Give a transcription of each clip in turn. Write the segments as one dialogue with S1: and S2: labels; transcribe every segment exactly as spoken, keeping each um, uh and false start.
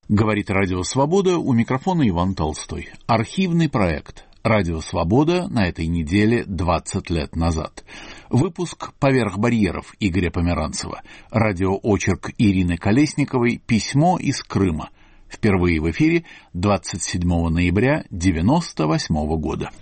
S1: Говорит Радио Свобода, у микрофона Иван Толстой. Архивный проект «Радио Свобода» на этой неделе двадцать лет назад. Выпуск «Поверх барьеров» Игоря Померанцева. Радиоочерк Ирины Колесниковой «Письмо из Крыма». Впервые в эфире двадцать седьмого ноября девяносто восьмого года.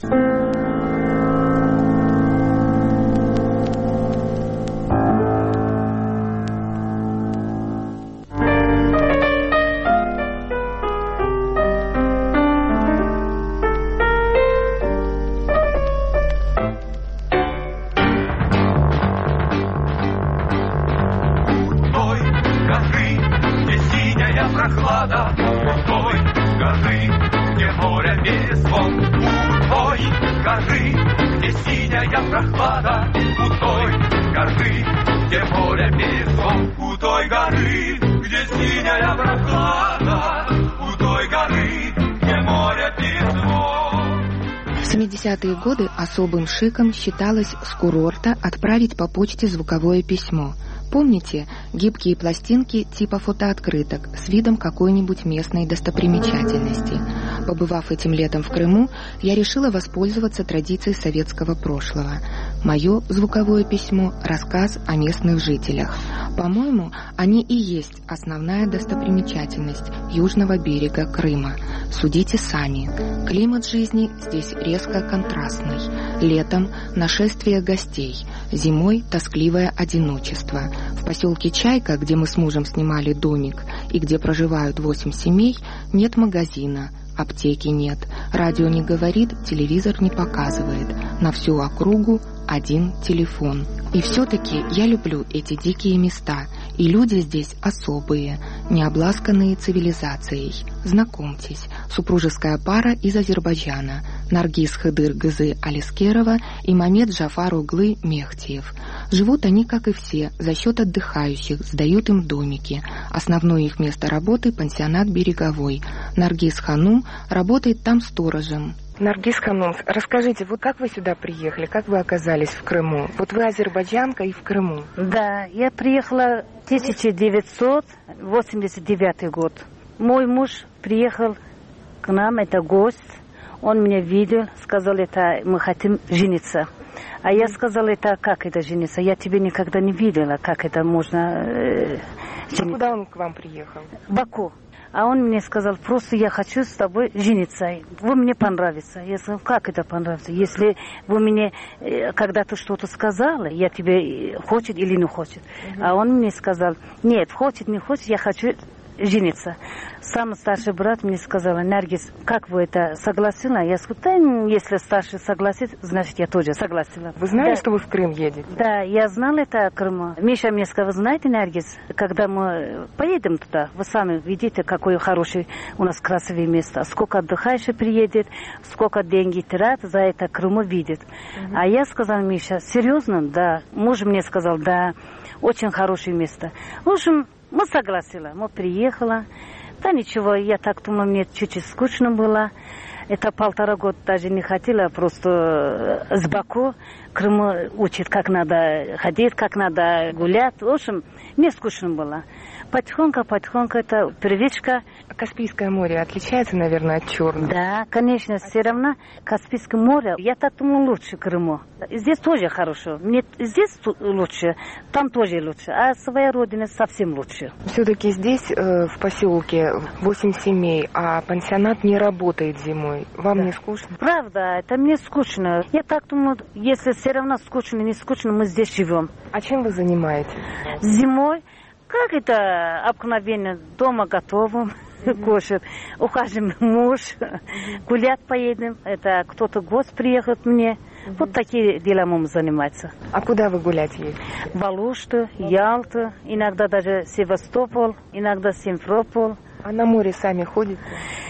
S2: В семидесятые годы особым шиком считалось с курорта отправить по почте звуковое письмо. Помните гибкие пластинки типа фотооткрыток с видом какой-нибудь местной достопримечательности? Побывав этим летом в Крыму, я решила воспользоваться традицией советского прошлого. Мое звуковое письмо – рассказ о местных жителях. По-моему, они и есть основная достопримечательность южного берега Крыма. Судите сами. Климат жизни здесь резко контрастный. Летом – нашествие гостей, зимой – тоскливое одиночество. В поселке Чайка, где мы с мужем снимали домик и где проживают восемь семей, нет магазина, аптеки нет, радио не говорит, телевизор не показывает. На всю округу один телефон. И все-таки я люблю эти дикие места, и люди здесь особые, не обласканные цивилизацией. Знакомьтесь, супружеская пара из Азербайджана, Наргиз Хыдыр Гызы Алискерова и Мамед Джафар Углы Мехтиев. Живут они, как и все, за счет отдыхающих, сдают им домики. Основное их место работы – пансионат «Береговой». Наргиз Ханум работает там сторожем. Наргиз Ханум, расскажите, вот как вы сюда приехали, как вы оказались в Крыму? Вот вы азербайджанка и в Крыму.
S3: Да, я приехала в тысяча девятьсот восемьдесят девятый год. Мой муж приехал к нам, это гость. Он меня видел, сказал, это мы хотим жениться. А я сказала, это как это жениться? Я тебя никогда не видела, как это можно э, жениться.
S2: А куда он к вам приехал?
S3: В Баку. А он мне сказал, просто я хочу с тобой жениться. Вы мне понравится. Я сказала, как это понравится? Если вы мне э, когда-то что-то сказали, я тебе хочет или не хочет. Uh-huh. А он мне сказал, нет, хочет, не хочет, я хочу жениться. Самый старший брат мне сказал, Наргиз, как вы это согласила? Я сказала, да, если старший согласится, значит, я тоже согласила.
S2: Вы знали,
S3: да.
S2: что вы в Крым едете?
S3: Да, я знала это Крыма. Миша мне сказал, знаете, Наргиз, когда мы поедем туда, вы сами видите, какое хорошее у нас красивое место. Сколько отдыхающих приедет, сколько деньги тратят, за это Крыму видит. Uh-huh. А я сказала, Миша, серьезно? Да. Муж мне сказал, да, очень хорошее место. В общем, мы согласились, мы приехали. Да ничего, я так думаю, мне чуть-чуть скучно было. Это полтора года даже не хотела, просто с Баку Крым учит, как надо ходить, как надо гулять. В общем, мне скучно было. Потихоньку, потихоньку, это привычка.
S2: Каспийское море отличается, наверное, от Черного?
S3: Да, конечно, все равно Каспийское море, я так думаю, лучше Крыму. Здесь тоже хорошо. Мне здесь лучше, там тоже лучше, а своя родина совсем лучше.
S2: Все-таки здесь, э, в поселке, восемь семей, а пансионат не работает зимой. Вам да. не скучно?
S3: Правда, это мне скучно. Я так думаю, если все равно скучно, не скучно, мы здесь живем.
S2: А чем вы занимаетесь?
S3: Зимой, как это обыкновенно, дома готовим. Mm-hmm. Кушать. Ухаживаем муж, mm-hmm. гулять поедем. Это кто-то гость приехал мне. Mm-hmm. Вот такие дела мы занимаемся.
S2: А куда вы гулять едете?
S3: В Алушту, Ялту, иногда даже Севастополь, иногда Симферополь.
S2: А на море сами ходите?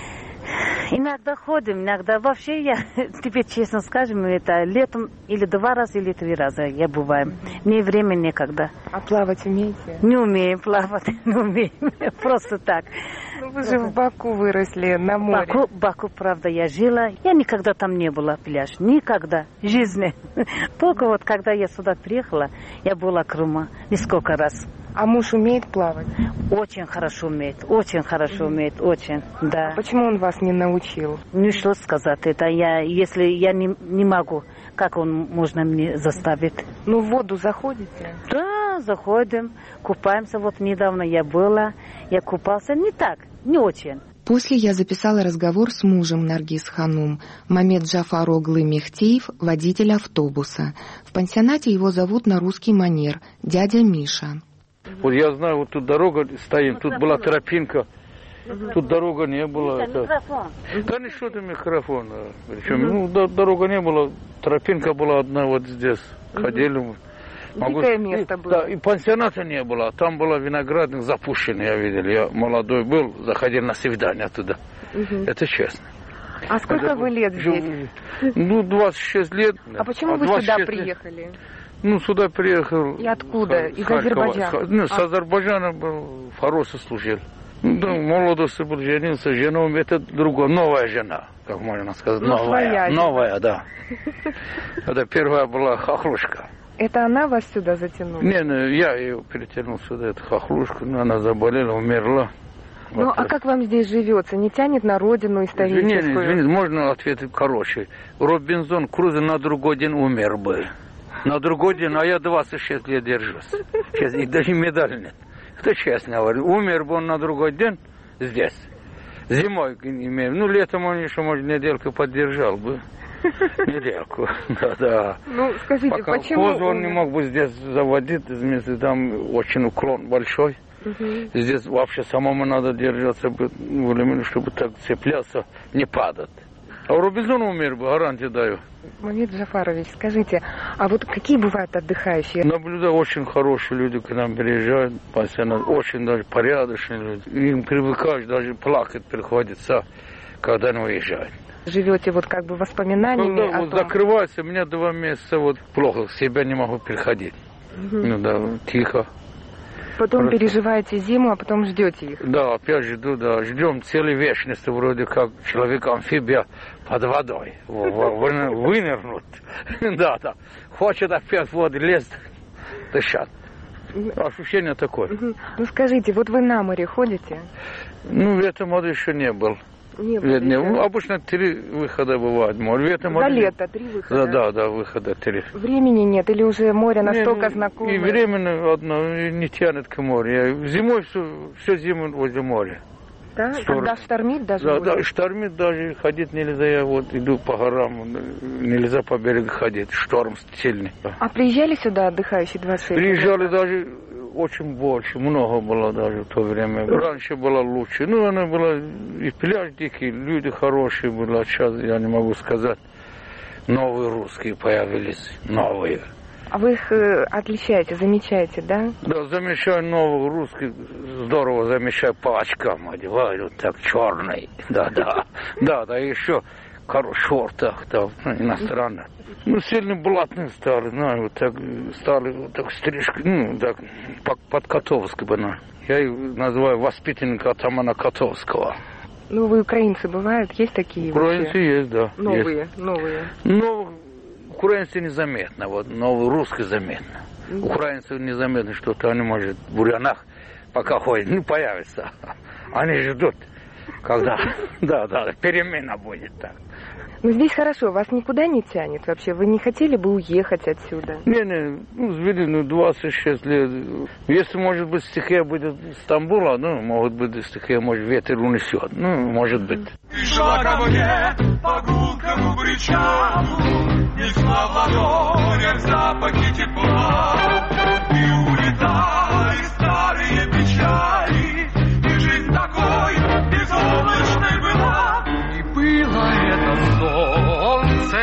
S3: Иногда ходим, иногда вообще я, тебе честно скажем, это летом или два раза, или три раза я бываю. Mm-hmm. Мне времени некогда.
S2: А плавать умеете?
S3: Не умеем плавать, не умеем, просто так.
S2: Ну вы же в Баку выросли, на море.
S3: Баку, Баку, правда, я жила. Я никогда там не была, пляж. Никогда. В жизни. Только вот, когда я сюда приехала, я была в Крыму несколько раз.
S2: А муж умеет плавать?
S3: Очень хорошо умеет, очень хорошо mm-hmm. умеет, очень, да.
S2: А почему он вас не научил?
S3: Ну что сказать, это я, если я не, не могу, как он можно мне заставить?
S2: Ну в воду заходите?
S3: Да, заходим, купаемся. Вот недавно я была, я купался, не так, не очень.
S2: После я записала разговор с мужем Наргиз Ханум, Мамед Джафар Оглы Мехтеев, водитель автобуса. В пансионате его зовут на русский манер дядя Миша.
S4: Вот я знаю, вот тут дорога стоим, тут была тропинка, тут дорога не было.
S3: Миша, микрофон.
S4: Да не что-то микрофон. Причем, ну, да, дорога не было, тропинка была одна вот здесь, ходили. Могу...
S2: Дикое место было.
S4: Да, и пансионата не было. Там был виноградник запущенный, я видел. Я молодой был, заходил на свидание туда. Угу. Это честно.
S2: А сколько Это... вы лет здесь?
S4: Ну, двадцать шесть лет.
S2: А почему вы сюда приехали?
S4: Лет. Ну, сюда приехал.
S2: И откуда?
S4: С,
S2: Из
S4: с
S2: Азербайджана?
S4: С, ну,
S2: а.
S4: с Азербайджана был, в Харосе служил. Ну, да, в молодости был, женился, жену, это другая, новая жена, как можно сказать.
S2: Ну,
S4: новая, новая,
S2: жена.
S4: Да. Это первая была хохлушка.
S2: Это она вас сюда затянула?
S4: Не, не, я ее перетянул сюда, это хохлушка, но она заболела, умерла.
S2: Ну, вот. А как вам здесь живется? Не тянет на родину историческую?
S4: Извините, извините, можно ответить короче. Робинзон Крузо на другой день умер бы. На другой день, а я двадцать шесть лет держусь. Сейчас, и даже медаль нет. Кто честно говорит, умер бы он на другой день здесь. Зимой имею. Ну, летом он еще, может, недельку поддержал бы. Недельку, да, да.
S2: Ну, скажите,
S4: пока
S2: почему...
S4: Козу он не мог бы здесь заводить, вместе там очень уклон большой. Угу. Здесь вообще самому надо держаться, чтобы так цепляться, не падать. А у Робинзона умер бы, гарантию даю.
S2: Мамед Джафарович, скажите, а вот какие бывают отдыхающие?
S4: Наблюдаю, очень хорошие люди к нам приезжают, очень даже порядочные люди. Им привыкаешь, даже плакать приходится, когда они уезжают.
S2: Живете вот как бы воспоминаниями
S4: Когда
S2: о
S4: вот
S2: том...
S4: закрывается, меня два месяца вот плохо, в себя не могу приходить. Угу. Ну да, тихо.
S2: Потом Просто... переживаете зиму, а потом ждете их.
S4: Да, опять жду, да. Ждем целой вечности, вроде как человек-амфибия под водой. Вынырнут. Да, да. Хочет опять в воду лезть, дышать. Ощущение такое.
S2: Ну скажите, вот вы на море ходите?
S4: Ну, в этом году еще не был.
S2: Не было,
S4: не, ну, обычно три выхода бывает. Море.
S2: За море... лето три выхода?
S4: Да, да, да, выхода три.
S2: Времени нет? Или уже море настолько
S4: не,
S2: знакомое?
S4: И временно одно не тянет к морю. Я зимой все, все зиму возле моря.
S2: Да? Когда штормит даже?
S4: Да, да, штормит даже, ходить нельзя. Я вот иду по горам, нельзя по берегу ходить, шторм сильный.
S2: А приезжали сюда отдыхающие двадцать шесть?
S4: Приезжали даже... Очень больше, много было даже в то время. Раньше было лучше. Ну, она была и пляж дикий, люди хорошие были. А сейчас я не могу сказать. Новые русские появились, новые.
S2: А вы их э, отличаете, замечаете, да?
S4: Да, замечаю новых русских, здорово замечаю, по очкам одевают, так черный. Да, да, да, да, еще в шортах, там, иностранных. Ну, сильно блатные стали, знаю, вот так стали, вот так стрижки, ну, так, под Котовской бы, ну. Я их называю воспитанника атамана Котовского.
S2: Ну, вы украинцы бывают, есть такие?
S4: Украинцы вообще? Есть, да.
S2: Новые,
S4: есть.
S2: новые.
S4: Ну, украинцы незаметно, вот, новые русские заметно. Mm-hmm. Украинцы незаметно, что-то они, может, в бурянах пока ходят, ну, появятся. Они ждут, когда, да, да, перемена будет так.
S2: Ну, здесь хорошо, вас никуда не тянет вообще? Вы не хотели бы уехать отсюда?
S4: Не, не, ну, звери, ну, двадцать шесть лет. Если, может быть, стихия будет Стамбула, ну, может быть, стихия, может, ветер унесет. Ну, может быть.
S5: Ты шла ко мне по гулкому бричам, несла в ладонях запахи тепла. И улетали старые печали, и жизнь такой безоблачной была. И было это солнце,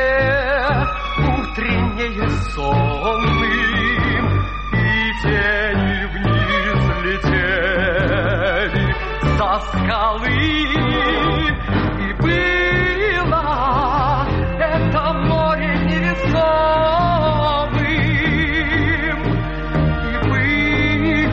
S5: утреннее сонным, и тени вниз летели со скалы. И было это море невесомым, и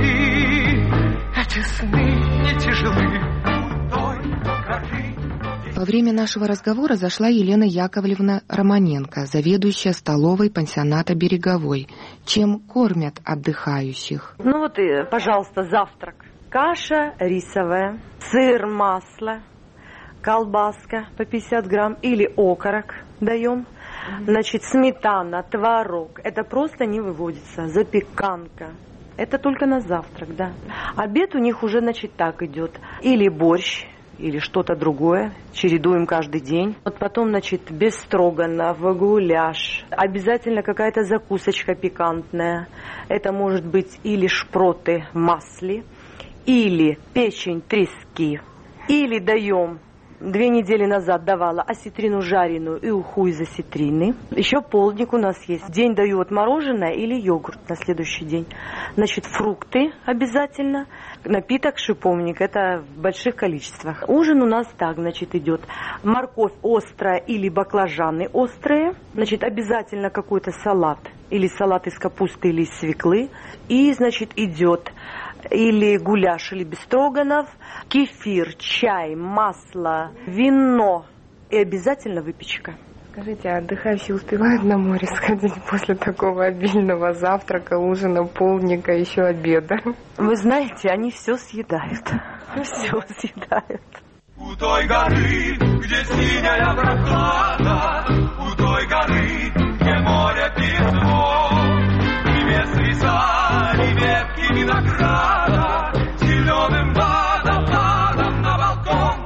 S5: были эти сны не тяжелы.
S2: Во время нашего разговора зашла Елена Яковлевна Романенко, заведующая столовой пансионата «Береговой». Чем кормят отдыхающих?
S6: Ну вот, и, пожалуйста, завтрак. Каша рисовая, сыр, масло, колбаска по пятьдесят грамм или окорок даем. Значит, сметана, творог. Это просто не выводится. Запеканка. Это только на завтрак, да. Обед у них уже, значит, так идет. Или борщ, или что-то другое. Чередуем каждый день. Вот потом, значит, бефстроганов, гуляш. Обязательно какая-то закусочка пикантная. Это может быть или шпроты в масле, или печень трески. Или даем... Две недели назад давала осетрину жареную и уху из осетрины. Еще полдник у нас есть. День даю вот мороженое или йогурт на следующий день. Значит, фрукты обязательно. Напиток шиповник, это в больших количествах. Ужин у нас так, значит, идет. Морковь острая или баклажаны острые. Значит, обязательно какой-то салат. Или салат из капусты, или из свеклы. И, значит, идет... или гуляш, или бефстроганов, кефир, чай, масло, вино и обязательно выпечка.
S2: Скажите, а отдыхающие успевают на море сходить после такого обильного завтрака, ужина, полдника, еще обеда?
S6: Вы знаете, они все съедают. Все съедают.
S5: У той горы, где синяя прохлада, у той горы, где море пекло, и без леса, и ветки винограда, зеленым водопадом на балкон.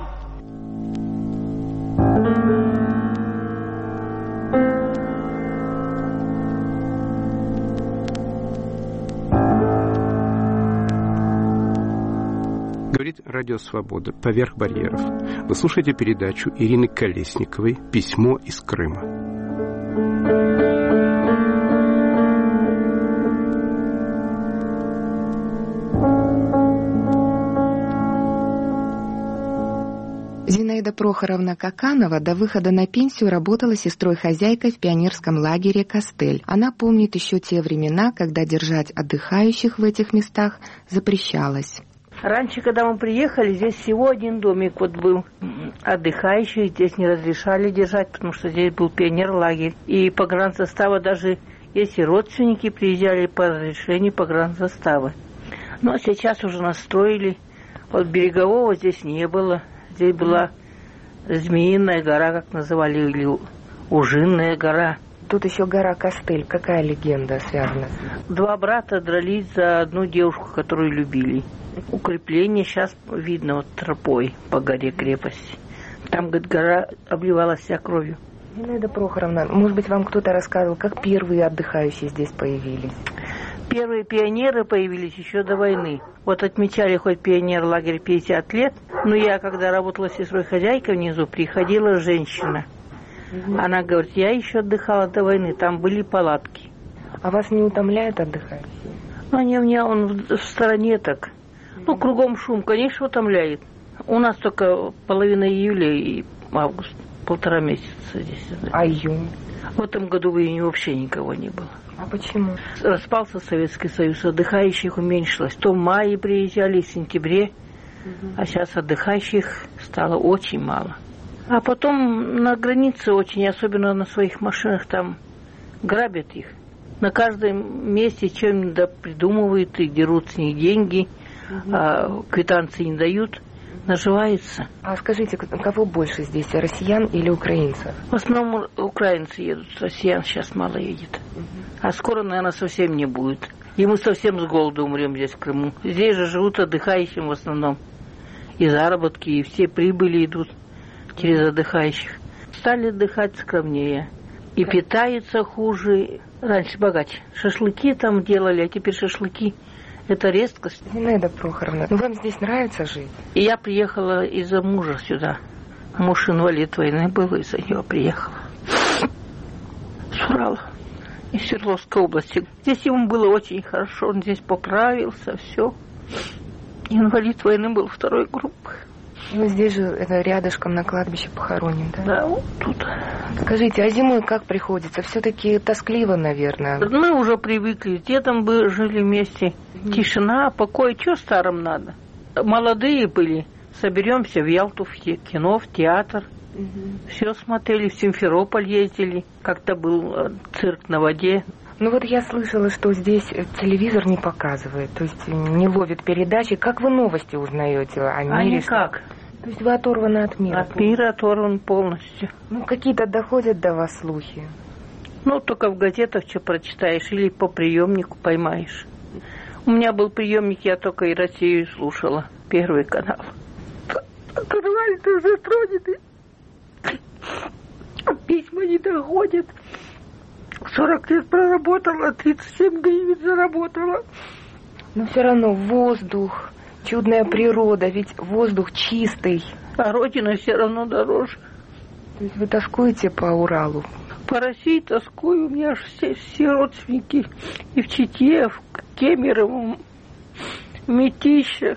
S7: Говорит Радио Свобода «Поверх барьеров». Вы слушаете передачу Ирины Колесниковой «Письмо из Крыма».
S2: Зинаида Прохоровна Каканова до выхода на пенсию работала сестрой-хозяйкой в пионерском лагере «Костель». Она помнит еще те времена, когда держать отдыхающих в этих местах запрещалось.
S8: Раньше, когда мы приехали, здесь всего один домик вот был отдыхающий. Здесь не разрешали держать, потому что здесь был пионер-лагерь. И погранзастава даже, если родственники приезжали по разрешению погранзаставы. Но сейчас уже настроили. Вот Берегового здесь не было. Здесь была Змеиная гора, как называли, или Ужинная гора.
S2: Тут еще гора Костель. Какая легенда связана с ней?
S8: Два брата дрались за одну девушку, которую любили. Укрепление сейчас видно вот тропой по горе крепости. Там, говорит, гора обливалась вся кровью.
S2: Зинаида Прохоровна, может быть, вам кто-то рассказывал, как первые отдыхающие здесь появились?
S8: Первые пионеры появились еще до войны. Вот отмечали хоть пионер-лагерь пятьдесят лет, но я, когда работала сестрой-хозяйкой внизу, приходила женщина. Угу. Она говорит, я еще отдыхала до войны, там были палатки.
S2: А вас не утомляют отдыхающие?
S8: Ну, они у меня, он в, в стороне так. Ну, кругом шум, конечно, утомляет. У нас только половина июля и август, полтора месяца здесь.
S2: А июнь?
S8: В этом году в июне вообще никого не было.
S2: А почему?
S8: Распался Советский Союз, отдыхающих уменьшилось. То в мае приезжали, в сентябре, угу. А сейчас отдыхающих стало очень мало. А потом на границе очень, особенно на своих машинах, там грабят их. На каждом месте что-нибудь придумывают и дерут с них деньги, угу. А квитанции не дают, наживаются.
S2: А скажите, кого больше здесь, россиян или украинцев?
S8: В основном украинцы едут, россиян сейчас мало едет. Угу. А скоро, наверное, совсем не будет. И мы совсем с голоду умрем здесь, в Крыму. Здесь же живут отдыхающим в основном. И заработки, и все прибыли идут через отдыхающих. Стали отдыхать скромнее. И питаются хуже. Раньше богаче. Шашлыки там делали, а теперь шашлыки – это редкость.
S2: Зинаида Прохоровна, ну вам здесь нравится жить?
S8: И я приехала из-за мужа сюда. Муж инвалид войны был, из-за него приехала. С Урала, из Свердловской области. Здесь ему было очень хорошо, он здесь поправился, все. Инвалид войны был второй группы.
S2: Ну, здесь же это рядышком на кладбище похоронен, да?
S8: Да, вот тут.
S2: Скажите, а зимой как приходится? Все-таки тоскливо, наверное.
S8: Мы уже привыкли. С дедом бы жили вместе. Mm-hmm. Тишина, покой. Что старым надо? Молодые были. Соберемся в Ялту, в кино, в театр. Угу. Все смотрели, в Симферополь ездили. Как-то был цирк на воде.
S2: Ну вот я слышала, что здесь телевизор не показывает, то есть не ловит передачи. Как вы новости узнаете о мире?
S8: А никак.
S2: То есть вы оторваны от мира?
S8: От мира оторван полностью.
S2: Ну какие-то доходят до вас слухи?
S8: Ну только в газетах что прочитаешь или по приемнику поймаешь. У меня был приемник, я только и Россию слушала. Первый канал. Канал-то уже тронет. Письма не доходят. сорок лет проработала, тридцать семь гривен заработала.
S2: Но все равно воздух, чудная природа, ведь воздух чистый.
S8: А родина все равно дороже.
S2: То есть вы тоскуете по Уралу?
S8: По России тоскую. У меня же все, все родственники и в Чите, в Кемерово, в Мытищах.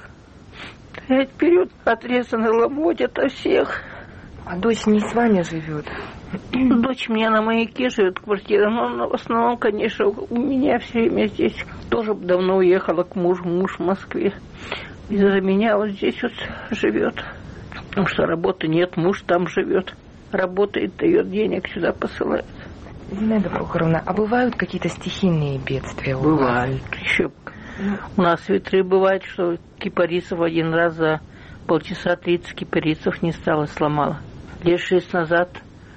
S8: Опять вперед отрезаны ломоть ото всех.
S2: А дочь не с вами живет?
S8: Дочь у меня на Маяке живет, квартира, но в основном, конечно, у меня все время здесь. Тоже давно уехала к мужу, муж в Москве. Из-за меня вот здесь вот живет. Потому что работы нет, муж там живет. Работает, дает денег, сюда посылает.
S2: Зинаида Прохоровна, а бывают какие-то стихийные бедствия у вас?
S8: Бывают. Еще у нас ветры бывают, что кипарисов один раз за полчаса тридцать кипарисов не стало, сломало. Лет шесть назад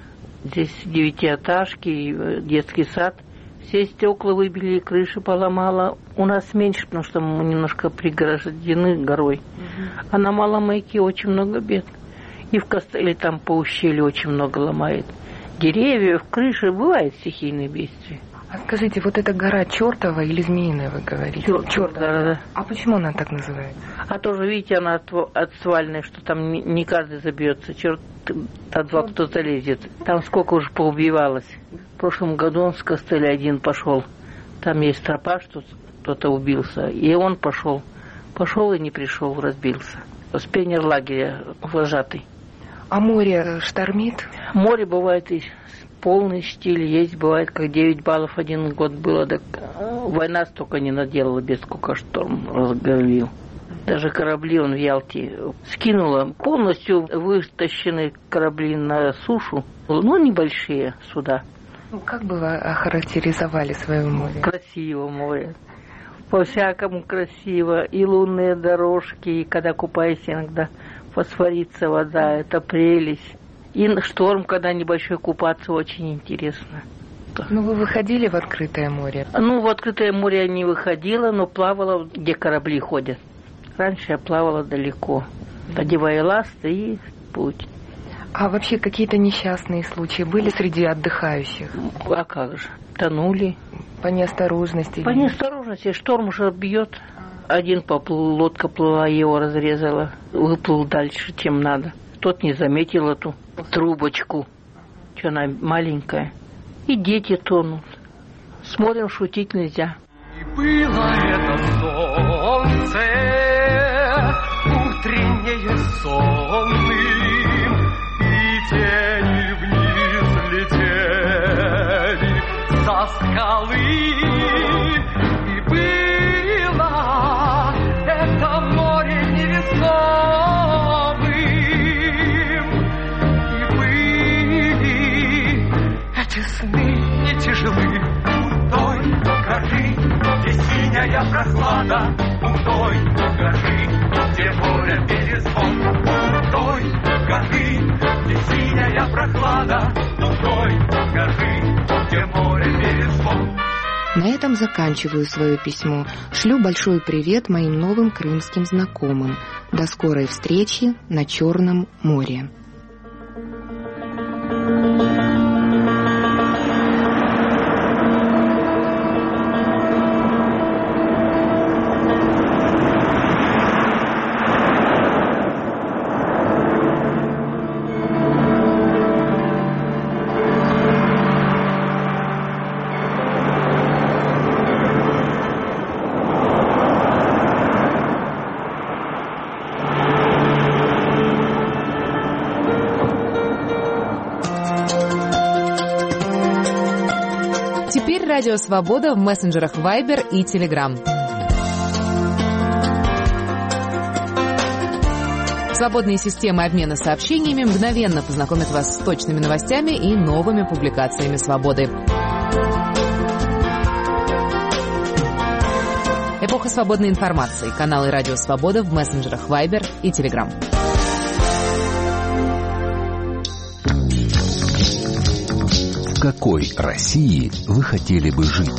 S8: здесь девятиэтажки, детский сад. Все стекла выбили, крыши поломала. У нас меньше, потому что мы немножко приграждены горой. Угу. А на Малом Маяке очень много бед. И в Костеле там по ущелью очень много ломает. Деревьев, крыши, бывает стихийные бедствия.
S2: А скажите, вот эта гора Чертова или Змеиная, вы говорите?
S8: Чертова, да, да.
S2: А почему она так называется?
S8: А тоже, видите, она отсвальная, что там не каждый забьется. Черт, от два кто залезет. Там сколько уже поубивалось. В прошлом году он с Костеля один пошел. Там есть тропа, что кто-то убился. И он пошел. Пошел и не пришел, разбился. С пионерлагеря вожатый.
S2: А море штормит?
S8: Море бывает и полный штиль. Есть, бывает, как девять баллов один год было. Так война столько не наделала, без сколько шторм разговил. Даже корабли он в Ялте скинула. Полностью вытащены корабли на сушу. Ну, небольшие суда.
S2: Ну, как бы вы охарактеризовали свое море?
S8: Красиво море. По-всякому красиво. И лунные дорожки, и когда купаешься, иногда фосфорится вода. Это прелесть. И шторм, когда небольшой, купаться очень интересно.
S2: Ну, вы выходили в открытое море?
S8: Ну, в открытое море я не выходила, но плавала, где корабли ходят. Раньше я плавала далеко. Одевая ласты и путь.
S2: А вообще какие-то несчастные случаи были среди отдыхающих?
S8: А как же? Тонули.
S2: По неосторожности?
S8: По неосторожности. Шторм уже бьет. Один поплыл, лодка плыла, его разрезала. Выплыл дальше, чем надо. Тот не заметил эту трубочку. Что она маленькая. И дети тонут. Смотрим, шутить нельзя.
S5: И было это солнце утреннее сонным, и тени вниз летели со скалы. И было это море невесомым, и были эти сны не тяжелы. У той горы, где синяя прохлада, у той горы, где море перезвон. У той горы, где синяя прохлада, у той горы, где море перезвон.
S2: На этом заканчиваю свое письмо. Шлю большой привет моим новым крымским знакомым. До скорой встречи на Черном море.
S9: Радио Свобода в мессенджерах Viber и Telegram. Свободные системы обмена сообщениями мгновенно познакомят вас с точными новостями и новыми публикациями «Свободы». Эпоха свободной информации. Каналы «Радио Свобода» в мессенджерах Viber и Telegram.
S10: В какой России вы хотели бы жить?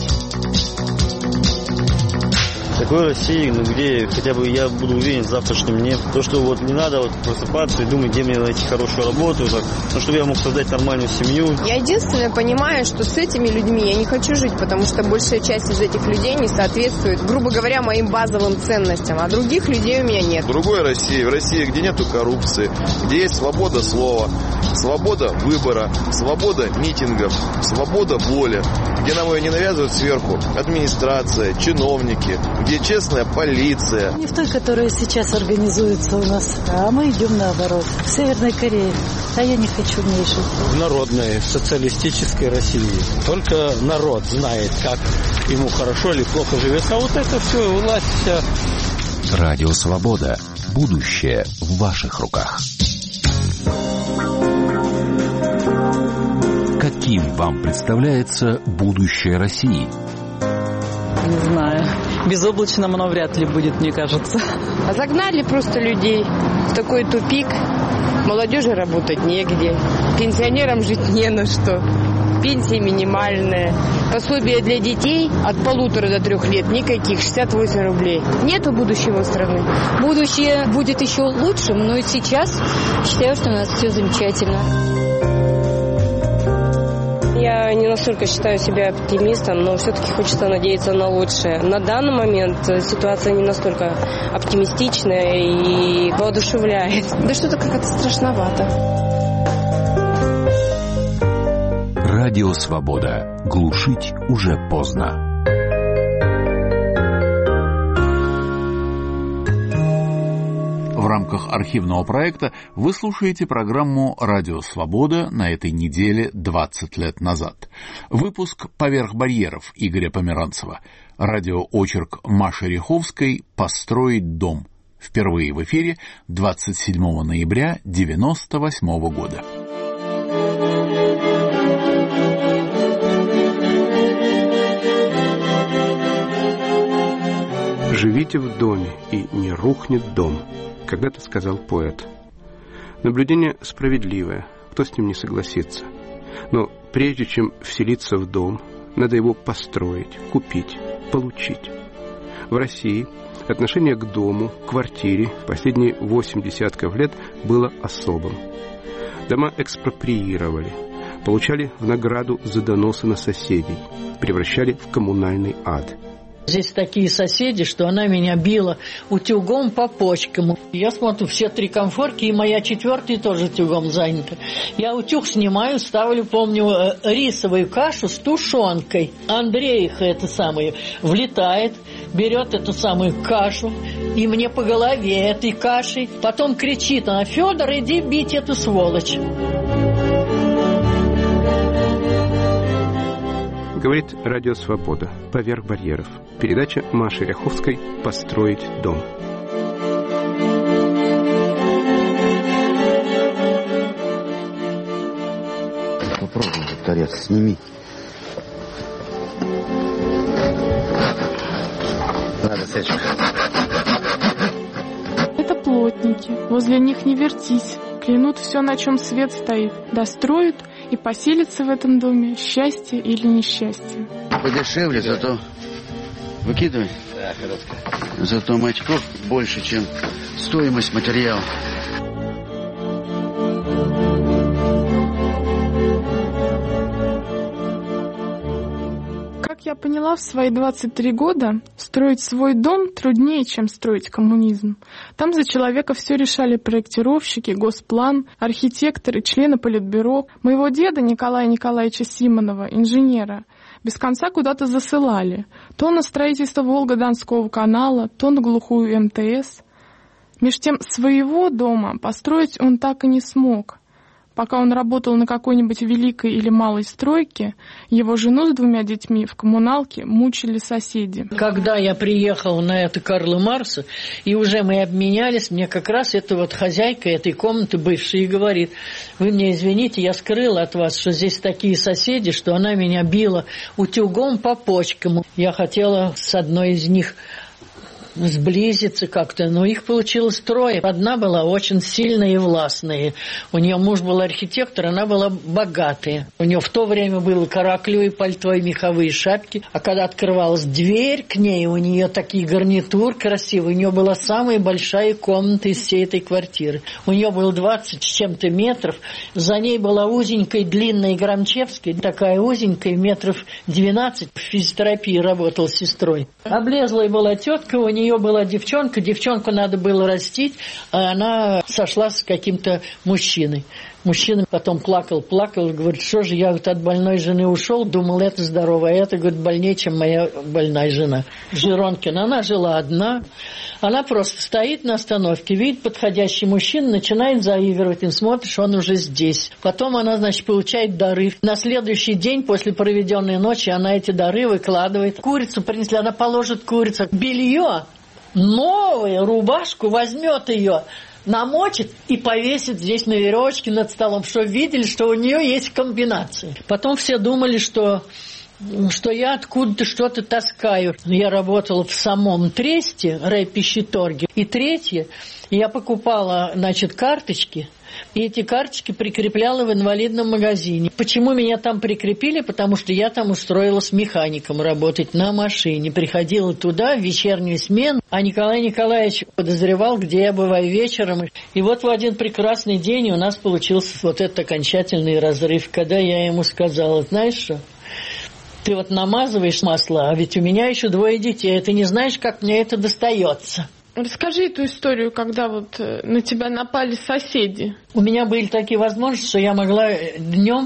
S11: Такой России, ну где хотя бы я буду уверен в завтрашнем дне. То, что вот не надо вот просыпаться и думать, где мне найти хорошую работу, так, ну, чтобы я мог создать нормальную семью.
S12: Я единственное понимаю, что с этими людьми я не хочу жить, потому что большая часть из этих людей не соответствует, грубо говоря, моим базовым ценностям, а других людей у меня нет.
S13: В другой России, в России, где нету коррупции, где есть свобода слова, свобода выбора, свобода митингов, свобода воли, где нам ее не навязывают сверху администрация, чиновники, где честная полиция.
S14: Не в той, которая сейчас организуется у нас, а мы идем наоборот. В Северной Корее. А я не хочу в ней жить.
S15: В народной, социалистической России. Только народ знает, как ему хорошо или плохо живется. А вот это все, власть вся.
S10: Радио Свобода. Будущее в ваших руках. Каким вам представляется будущее России?
S14: Не знаю. Безоблачным оно вряд ли будет, мне кажется.
S12: А загнали просто людей в такой тупик. Молодежи работать негде. Пенсионерам жить не на что. Пенсия минимальная. Пособие для детей от полутора до трех лет никаких, шестьдесят восемь рублей. Нету будущего страны.
S16: Будущее будет еще лучшим, но и сейчас считаю, что у нас все замечательно.
S17: Я не настолько считаю себя оптимистом, но все-таки хочется надеяться на лучшее. На данный момент ситуация не настолько оптимистичная и воодушевляет.
S12: Да что-то как-то страшновато.
S10: Радио Свобода. Глушить уже поздно.
S1: В рамках архивного проекта вы слушаете программу «Радио Свобода» на этой неделе двадцать лет назад. Выпуск «Поверх барьеров» Игоря Померанцева. Радиоочерк Маши Ряховской «Построить дом». Впервые в эфире двадцать седьмого ноября девяносто восьмого года.
S7: «Живите в доме, и не рухнет дом», — когда-то сказал поэт. Наблюдение справедливое, кто с ним не согласится. Но прежде чем вселиться в дом, надо его построить, купить, получить. В России отношение к дому, квартире в последние восемь десятков лет было особым. Дома экспроприировали, получали в награду за доносы на соседей, превращали в коммунальный ад.
S18: Здесь такие соседи, что она меня била утюгом по почкам. Я смотрю, все три комфорки, и моя четвертая тоже утюгом занята. Я утюг снимаю, ставлю, помню, рисовую кашу с тушенкой. Андреиха это самое влетает, берет эту самую кашу, и мне по голове этой кашей. Потом кричит она: «Федор, иди бить эту сволочь».
S7: Говорит Радио Свобода. Поверх барьеров. Передача Маши Ряховской «Построить дом».
S19: Попробуй этот торец, сними. Надо, Сечка.
S20: Это плотники. Возле них не вертись. Клянут все, на чем свет стоит. Достроят и поселится в этом доме, счастье или несчастье.
S19: Подешевле, зато выкидывай. Да, хорошо. Зато маячков больше, чем стоимость материала.
S20: Как я поняла, в свои двадцать три года строить свой дом труднее, чем строить коммунизм. Там за человека все решали проектировщики, госплан, архитекторы, члены политбюро. Моего деда Николая Николаевича Симонова, инженера, без конца куда-то засылали. То на строительство Волго-Донского канала, то на глухую эм тэ эс. Меж тем своего дома построить он так и не смог. Пока он работал на какой-нибудь великой или малой стройке, его жену с двумя детьми в коммуналке мучили соседи.
S18: Когда я приехал на это Карла Маркса, и уже мы обменялись, мне как раз эта вот хозяйка этой комнаты бывшая и говорит: вы мне извините, я скрыла от вас, что здесь такие соседи, что она меня била утюгом по почкам. Я хотела с одной из них сблизиться как-то, но их получилось трое. Одна была очень сильная и властная. У нее муж был архитектор, она была богатая. У нее в то время было каракулевое пальто и меховые шапки. А когда открывалась дверь к ней, у нее такие гарнитур красивые. У нее была самая большая комната из всей этой квартиры. У нее было двадцать с чем-то метров. За ней была узенькая, длинная Громчевская, такая узенькая, метров двенадцать. В физиотерапии работала с сестрой. Облезлая была тетка, у нее У нее была девчонка, девчонку надо было растить, а она сошла с каким-то мужчиной. Мужчина потом плакал, плакал, говорит: что же я вот от больной жены ушел, думал, это здорово, а это, говорит, больнее, чем моя больная жена. Жиронкина, она жила одна, она просто стоит на остановке, видит подходящий мужчина, начинает заигрывать, и смотришь, он уже здесь. Потом она, значит, получает дары. На следующий день после проведенной ночи она эти дары выкладывает. Курицу принесли, она положит курицу, белье, новую рубашку, возьмет ее, намочит и повесит здесь на веревочке над столом, чтобы видели, что у нее есть комбинации. Потом все думали, что, что я откуда-то что-то таскаю. Я работала в самом Тресте, райпищеторге. И третье, я покупала, значит, карточки, и эти карточки прикрепляла в инвалидном магазине. Почему меня там прикрепили? Потому что я там устроилась механиком работать на машине. Приходила туда в вечернюю смену, а Николай Николаевич подозревал, где я бываю вечером. И вот в один прекрасный день у нас получился вот этот окончательный разрыв, когда я ему сказала: знаешь что, ты вот намазываешь масло, а ведь у меня еще двое детей, ты не знаешь, как мне это достается.
S20: Расскажи эту историю, когда вот на тебя напали соседи.
S18: У меня были такие возможности, что я могла днем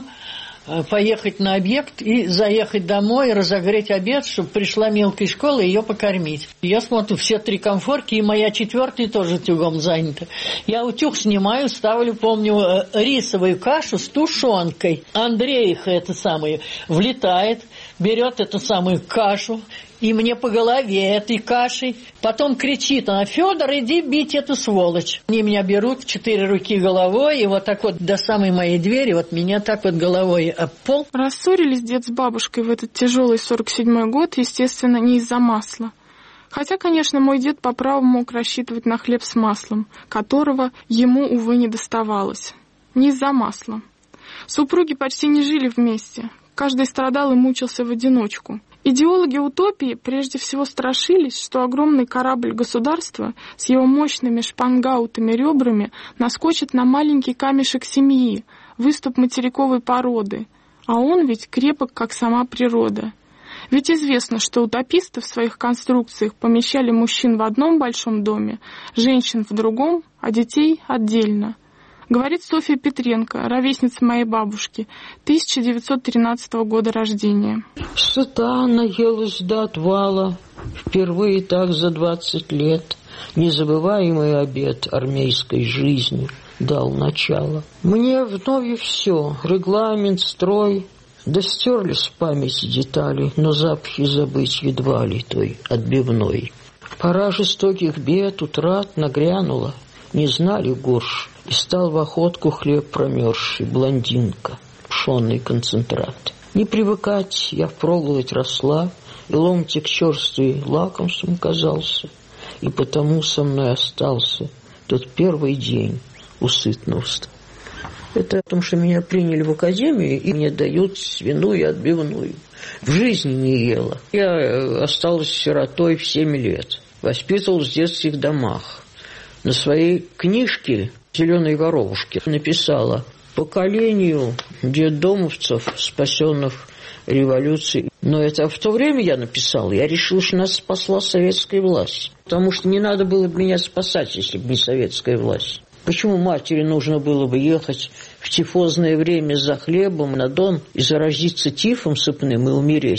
S18: поехать на объект и заехать домой, разогреть обед, чтобы пришла мелкая школа и ее покормить. Я смотрю, все три комфорки, и моя четвертая тоже утюгом занята. Я утюг снимаю, ставлю, помню, рисовую кашу с тушенкой. Андреиха это самое влетает, берет эту самую кашу, и мне по голове этой кашей. Потом кричит она: Федор, иди бить эту сволочь. Они меня берут в четыре руки головой, и вот так вот до самой моей двери, вот меня так вот головой об пол.
S20: Рассорились дед с бабушкой в этот тяжелый сорок седьмой год, естественно, не из-за масла. Хотя, конечно, мой дед по праву мог рассчитывать на хлеб с маслом, которого ему, увы, не доставалось. Не из-за масла. Супруги почти не жили вместе. Каждый страдал и мучился в одиночку. Идеологи утопии прежде всего страшились, что огромный корабль государства с его мощными шпангаутами ребрами наскочит на маленький камешек семьи, выступ материковой породы, а он ведь крепок, как сама природа. Ведь известно, что утописты в своих конструкциях помещали мужчин в одном большом доме, женщин в другом, а детей отдельно. Говорит Софья Петренко, ровесница моей бабушки, тысяча девятьсот тринадцатого года рождения.
S21: Сыта наелась до отвала, впервые так за двадцать лет. Незабываемый обет армейской жизни дал начало. Мне вновь все, регламент, строй, да стерлись с памяти детали, но запахи забыть едва ли той отбивной. Пора жестоких бед, утрат нагрянула, не знали горш. И стал в охотку хлеб промерзший, блондинка, пшенный концентрат. Не привыкать, я впроголодь росла, и ломтик черствый лакомством казался, и потому со мной остался тот первый день у сытного стола. Это потому, что меня приняли в академию, и мне дают свиную отбивную. В жизни не ела. Я осталась сиротой в семь лет. Воспитывалась в детских домах. На своей книжке «Зеленой коровушке» написала: поколению детдомовцев, спасенных революцией. Но это в то время я написала. Я решила, что нас спасла советская власть. Потому что не надо было бы меня спасать, если бы не советская власть. Почему матери нужно было бы ехать в тифозное время за хлебом на Дон и заразиться тифом сыпным и умереть?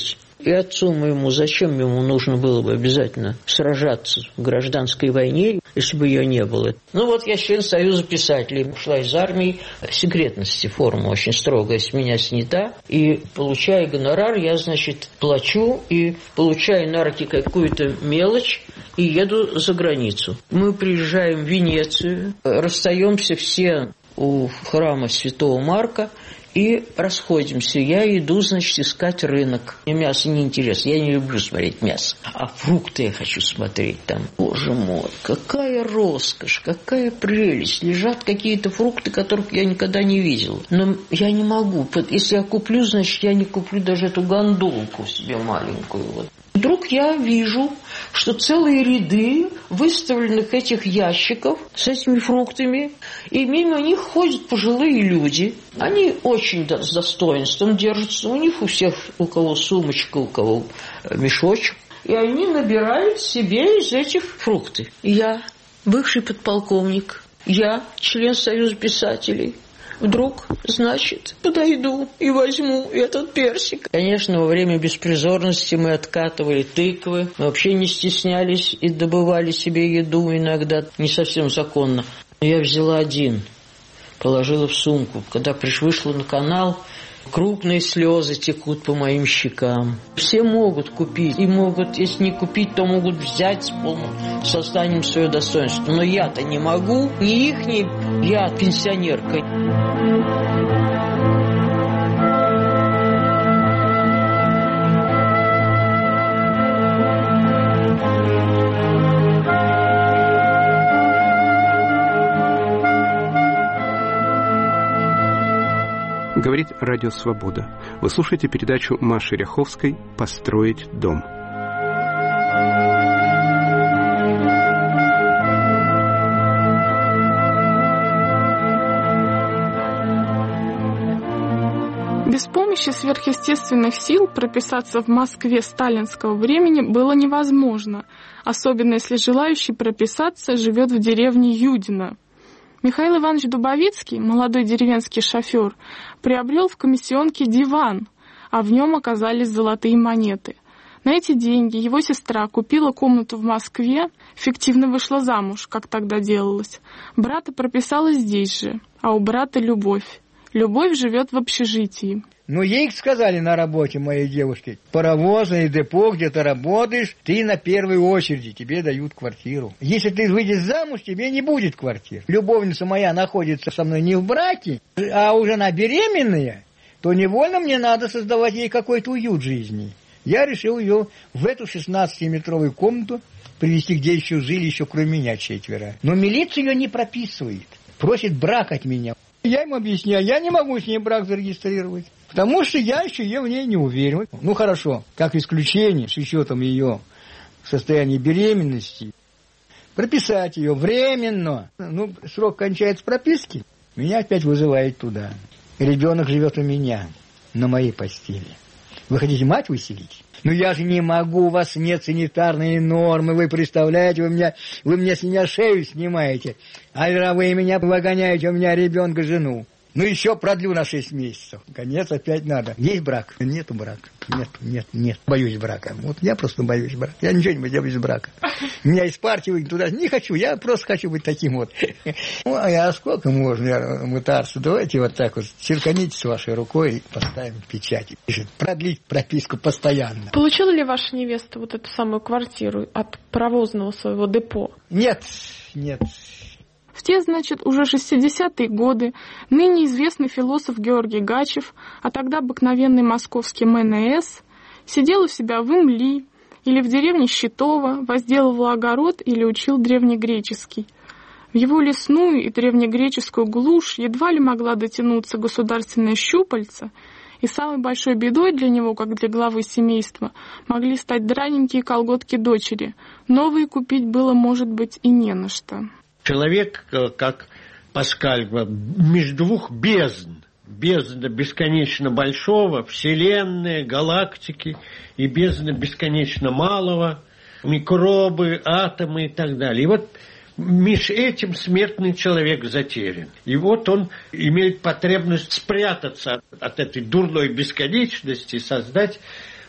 S21: И отцу моему, зачем ему нужно было бы обязательно сражаться в гражданской войне, если бы ее не было? Ну вот я член Союза писателей, ушла из армии, секретности форма очень строгая с меня снята, и получая гонорар, я, значит, плачу и получаю на руки какую-то мелочь и еду за границу. Мы приезжаем в Венецию, расстаемся все у храма Святого Марка, и расходимся. Я иду, значит, искать рынок. Мне мясо не интересно. Я не люблю смотреть мясо. А фрукты я хочу смотреть там. Боже мой, какая роскошь, какая прелесть. Лежат какие-то фрукты, которых я никогда не видел. Но я не могу. Если я куплю, значит, я не куплю даже эту гондолку себе маленькую. Вот. Вдруг я вижу, что целые ряды выставленных этих ящиков с этими фруктами, и мимо них ходят пожилые люди. Они очень с достоинством держатся. У них у всех, у кого сумочка, у кого мешочек. И они набирают себе из этих фрукты. Я, бывший подполковник, я, член Союза писателей, вдруг, значит, подойду и возьму этот персик. Конечно, во время беспризорности мы откатывали тыквы, мы вообще не стеснялись и добывали себе еду иногда, не совсем законно. Я взяла один, положила в сумку. Когда вышла на канал, крупные слезы текут по моим щекам. Все могут купить, и могут, если не купить, то могут взять с полным сознанием свое достоинство. Но я-то не могу, ни их, ни я пенсионерка.
S7: Говорит Радио Свобода. Вы слушаете передачу Маши Ряховской «Построить дом».
S20: Без помощи сверхъестественных сил прописаться в Москве сталинского времени было невозможно, особенно если желающий прописаться живет в деревне Юдино. Михаил Иванович Дубовицкий, молодой деревенский шофер, приобрел в комиссионке диван, а в нем оказались золотые монеты. На эти деньги его сестра купила комнату в Москве, фиктивно вышла замуж, как тогда делалось. Брата прописала здесь же, а у брата любовь. Любовь живет в общежитии.
S3: Ну, ей сказали на работе, моей девушке, паровозное депо, где ты работаешь, ты на первой очереди, тебе дают квартиру. Если ты выйдешь замуж, тебе не будет квартир. Любовница моя находится со мной не в браке, а уже она беременная, то невольно мне надо создавать ей какой-то уют жизни. Я решил ее в эту шестнадцатиметровую комнату привезти, где еще жили, еще кроме меня четверо. Но милиция ее не прописывает, просит брак от меня. Я им объясняю, я не могу с ней брак зарегистрировать, потому что я еще я в ней не уверен. Ну хорошо, как исключение, с учетом ее состояния беременности, прописать ее временно. Ну, срок кончается прописки, меня опять вызывает туда. Ребенок живет у меня, на моей постели. Вы хотите мать выселить? Ну я же не могу, у вас нет санитарной нормы, вы представляете, вы, меня, вы мне с меня шею снимаете, а вы меня выгоняете, у меня ребенка, жену. Ну еще продлю на шесть месяцев. Конец опять надо. Есть брак? Нету брака. Нет, нет, нет. Боюсь брака. Вот я просто боюсь брака. Я ничего не боюсь без брака. Меня из партии выйдут туда. Не хочу. Я просто хочу быть таким вот. Ну, а сколько можно мытарства? Давайте вот так вот черканите с вашей рукой и поставим печать. Пишет, продлить прописку постоянно.
S20: Получила ли ваша невеста вот эту самую квартиру от паровозного своего депо?
S3: Нет, нет.
S20: В те, значит, уже шестидесятые годы ныне известный философ Георгий Гачев, а тогда обыкновенный московский эм эн эс, сидел у себя в Имли или в деревне Щитово, возделывал огород или учил древнегреческий. В его лесную и древнегреческую глушь едва ли могла дотянуться государственная щупальца, и самой большой бедой для него, как для главы семейства, могли стать драненькие колготки дочери. Новые купить было, может быть, и не на что.
S22: Человек, как Паскаль, между двух бездн. Бездна бесконечно большого, вселенная, галактики, и бездна бесконечно малого, микробы, атомы и так далее. И вот между этим смертный человек затерян. И вот он имеет потребность спрятаться от этой дурной бесконечности, создать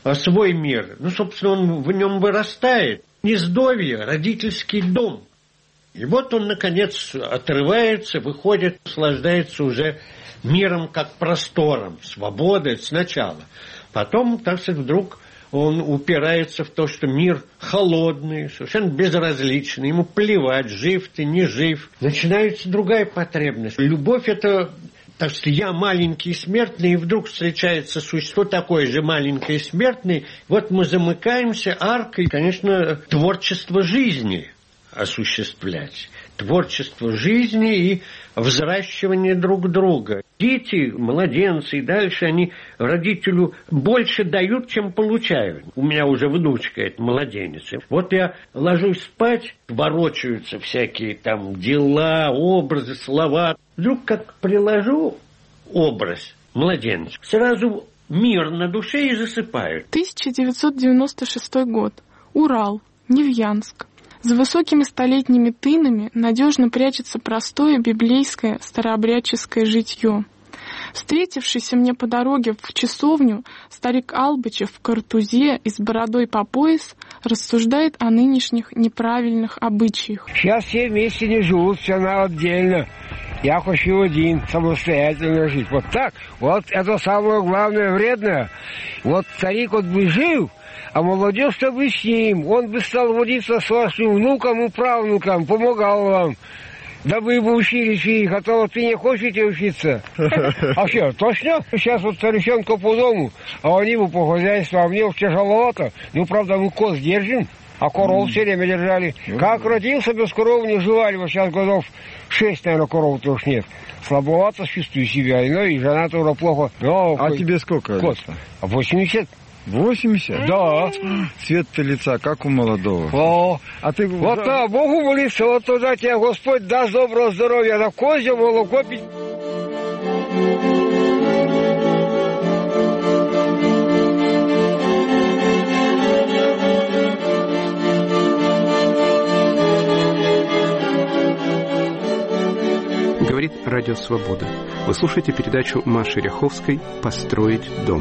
S22: свой мир. Ну, собственно, он в нем вырастает. Гнездовье, родительский дом. И вот он, наконец, отрывается, выходит, наслаждается уже миром как простором, свободой сначала. Потом, так сказать, вдруг он упирается в то, что мир холодный, совершенно безразличный, ему плевать, жив ты, не жив. Начинается другая потребность. Любовь – это, так что я маленький смертный, и вдруг встречается существо такое же маленькое смертное. Вот мы замыкаемся аркой, конечно, творчество жизни осуществлять. Творчество жизни и взращивание друг друга. Дети, младенцы и дальше, они родителю больше дают, чем получают. У меня уже внучка, это младенец. Вот я ложусь спать, ворочаются всякие там дела, образы, слова. Вдруг как приложу образ младенца, сразу мир на душе и засыпают.
S20: тысяча девятьсот девяносто шестой год. Урал, Невьянск. За высокими столетними тынами надежно прячется простое библейское старообрядческое житье. Встретившийся мне по дороге в часовню старик Албычев в картузе и с бородой по пояс рассуждает о нынешних неправильных обычаях.
S4: Сейчас все вместе не живут, все на отдельно. Я хочу один, самостоятельно жить. Вот так. Вот это самое главное вредное. Вот старик вот бы жил, а молодежь-то бы с ним. Он бы стал водиться с вашим внуком и правнуком, помогал вам. Да вы бы учились их, а то вот вы не хотите учиться. А что, точно? Сейчас вот старичонка по дому, а они бы по хозяйству, а мне уж тяжеловато. Ну, правда, мы коз держим, а коров все время держали. Как родился, без коров не жевали. Вот сейчас годов шесть, наверное, коров-то уж нет. Слабовато чувствую себя, ну и жена тоже плохо. Но,
S6: а
S4: хоть...
S6: тебе сколько?
S4: Кот. восемьдесят.
S6: восемьдесят?
S4: Да.
S6: Цвет-то лица, как у молодого.
S4: О,
S6: а ты...
S4: Вот да, Богу молиться, вот туда тебе Господь даст доброго здоровья, на козье молоко пить.
S7: Говорит Радио Свобода. Вы слушаете передачу Маши Ряховской «Построить дом».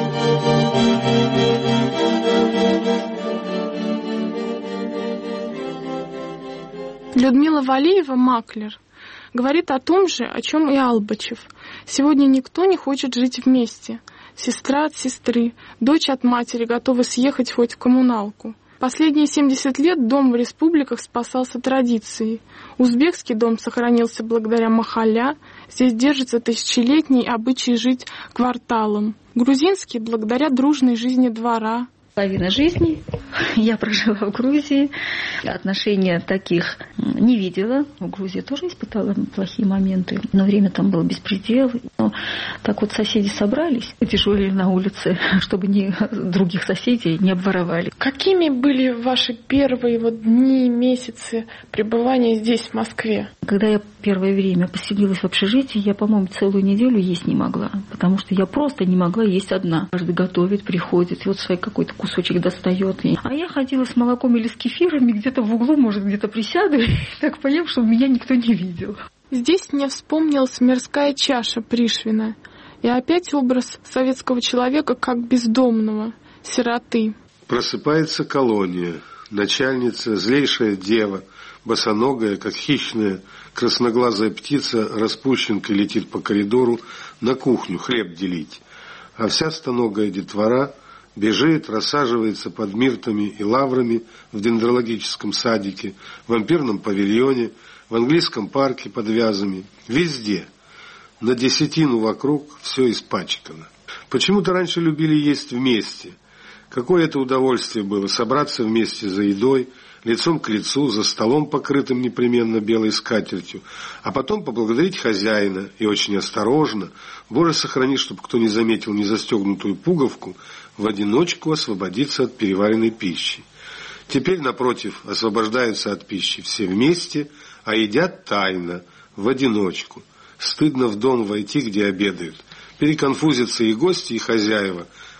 S20: Людмила Валиева, маклер, говорит о том же, о чем и Албычев. Сегодня никто не хочет жить вместе. Сестра от сестры, дочь от матери готова съехать хоть в коммуналку. Последние семьдесят лет дом в республиках спасался традицией. Узбекский дом сохранился благодаря махалля, здесь держится тысячелетний обычай жить кварталом. Грузинский благодаря дружной жизни двора.
S23: Половина жизни я прожила в Грузии. Отношения таких не видела. В Грузии тоже испытала плохие моменты. Но время там было беспредел. Но так вот соседи собрались, дежурили на улице, чтобы ни, других соседей не обворовали.
S20: Какими были ваши первые вот дни, месяцы пребывания здесь, в Москве?
S23: Когда я первое время поселилась в общежитии, я, по-моему, целую неделю есть не могла. Потому что я просто не могла есть одна. Каждый готовит, приходит, и вот свой какой-то кусочек достает. А я ходила с молоком или с кефирами, где-то в углу, может, где-то присяду, и так поем, чтобы меня никто не видел.
S20: Здесь мне вспомнилась мирская чаша Пришвина. И опять образ советского человека как бездомного, сироты.
S24: Просыпается колония. Начальница, злейшая дева, босоногая, как хищная, красноглазая птица, распущенкой летит по коридору на кухню хлеб делить. А вся стоногая детвора бежит, рассаживается под миртами и лаврами в дендрологическом садике, в вампирном павильоне, в английском парке под вязами. Везде. На десятину вокруг все испачкано. Почему-то раньше любили есть вместе. Какое это удовольствие было собраться вместе за едой, лицом к лицу, за столом, покрытым непременно белой скатертью, а потом поблагодарить хозяина и очень осторожно, Боже, сохрани, чтобы кто не заметил незастегнутую пуговку, в одиночку освободиться от переваренной пищи. Теперь, напротив, освобождаются от пищи все вместе, а едят тайно, в одиночку. Стыдно в дом войти, где обедают. Переконфузятся и гости, и хозяева.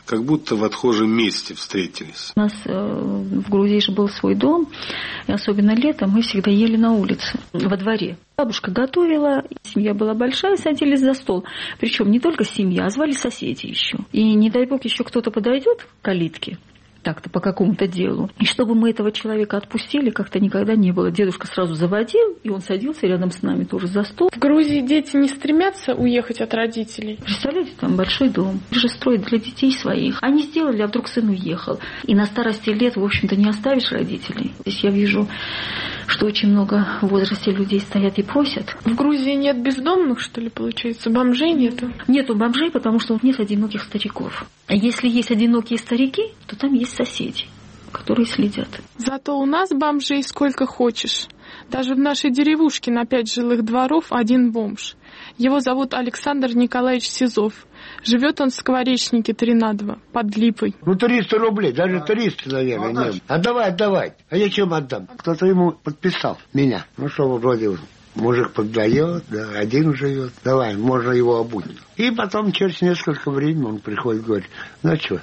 S24: как будто в отхожем месте встретились.
S23: У нас э, в Грузии же был свой дом, и особенно летом мы всегда ели на улице, во дворе. Бабушка готовила, семья была большая, садились за стол. Причем не только семья, а звали соседи еще. И не дай бог еще кто-то подойдет к калитке, так-то по какому-то делу. И чтобы мы этого человека отпустили, как-то никогда не было. Дедушка сразу заводил, и он садился рядом с нами тоже за стол.
S20: В Грузии дети не стремятся уехать от родителей?
S23: Представляете, там большой дом. Их же строят для детей своих. Они сделали, а вдруг сын уехал. И на старости лет, в общем-то, не оставишь родителей. Здесь я вижу, что очень много в возрасте людей стоят и просят.
S20: В Грузии нет бездомных, что ли, получается? Бомжей нету?
S23: Нету бомжей, потому что нет одиноких стариков. А если есть одинокие старики, то там есть соседи, которые следят.
S20: Зато у нас бомжей сколько хочешь. Даже в нашей деревушке на пять жилых дворов один бомж. Его зовут Александр Николаевич Сизов. Живет он в Скворечнике три на два, под Липой.
S2: Ну, триста рублей, даже триста, наверное, нет. Отдавай, отдавай. А я чем отдам? Кто-то ему подписал меня. Ну, что, вроде мужик поддает, да, один живет. Давай, можно его обуть. И потом через несколько времени он приходит и говорит, ну, что,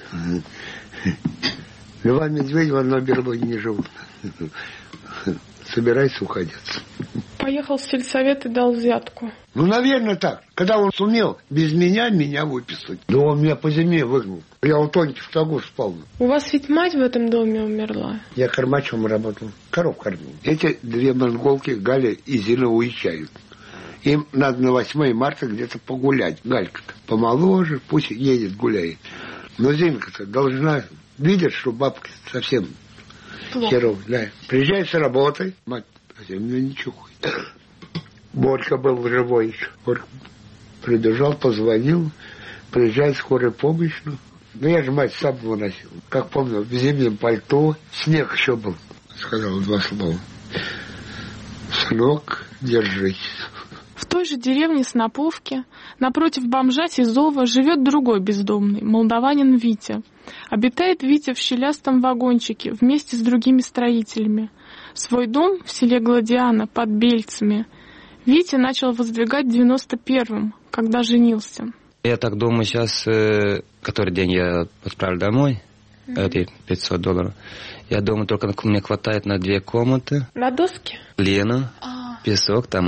S2: два медведя в одной берлоге не живут. Собирайся уходить.
S20: Поехал в сельсовет и дал взятку.
S2: Ну, наверное, так. Когда он сумел без меня меня выписать. Да он меня по зиме выгнал. Я у Тоньки в тагу спал.
S20: У вас ведь мать в этом доме умерла?
S2: Я кормачом работал. Коров кормил. Эти две монголки, Галя и Зина, уезжают. Им надо на восьмое марта где-то погулять. Галька-то помоложе, пусть едет, гуляет. Но Зинка-то должна видеть, что бабка совсем херово. Да. Приезжает с работы, мать, а меня ничего. Борька был живой еще. Борька прибежал, позвонил, приезжает скорая помощь. Ну, ну я же мать сам выносил. Как помню, в зимнем пальто, снег еще был. Сказал два слова. Сынок, держись.
S20: В той же деревне Сноповке, напротив бомжа Сизова, живет другой бездомный, молдаванин Витя. Обитает Витя в щелястом вагончике вместе с другими строителями. Свой дом в селе Гладиана под Бельцами Витя начал воздвигать в девяносто первом, когда женился.
S5: Я так думаю, сейчас, э, который день я отправлю домой, mm-hmm. эти пятьсот долларов, я думаю, только мне хватает на две комнаты.
S20: На доске?
S5: Глину,
S20: а.
S5: песок, там